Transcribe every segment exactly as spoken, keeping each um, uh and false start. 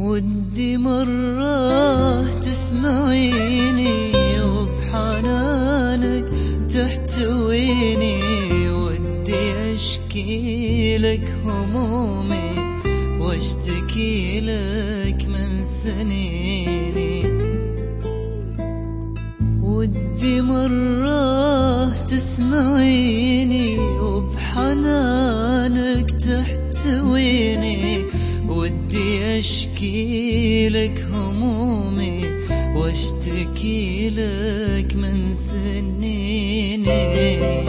ودي مرة تسمعيني وبحنانك تحتويني، ودي أشكي لك همومي واشتكي لك من سنيني. ودي مرة تسمعيني وبحنانك تحتويني، ودي أشكي لك همومي واشتكي لك من سنيني.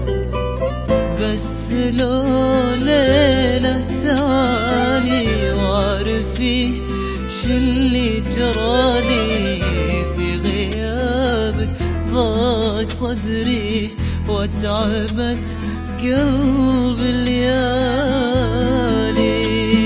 بس لو ليلة تعالي وعرفي شلي جرالي، في غيابك ضاق صدري وتعبت قلب الليالي.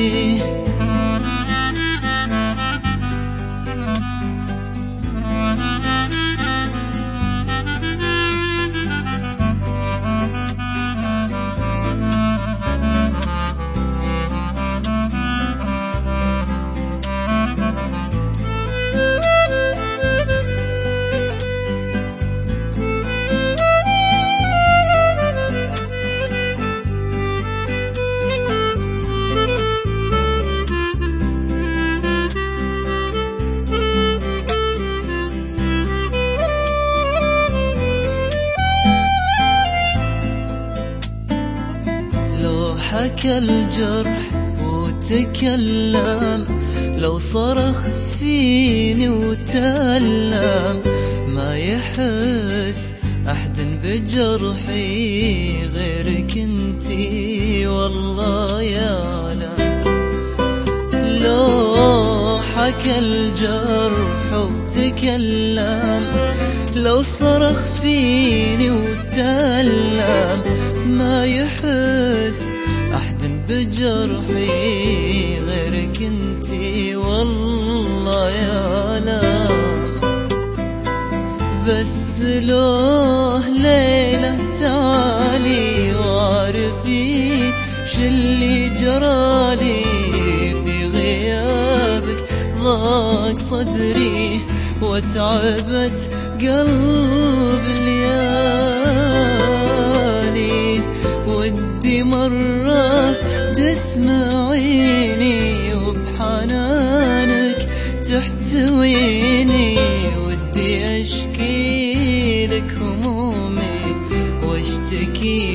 حكى الجرح وتكلم، لو صرخ فيني وتألم، ما يحس أحد بجرحي غيرك انتي والله يعلم. لو حكى الجرح وتكلم، لو صرخ فيني وتألم، ما يحس أحد بجرحي غيرك انتي والله يعلم. بس لو ليلة تعالي وعرفي شلي جرالي، في غيابك ضاق صدري وتعبت قلب الليالي. ودي مرة تسمعيني وبحنانك تحتويني، ودي أشكي لك همومي واشتكي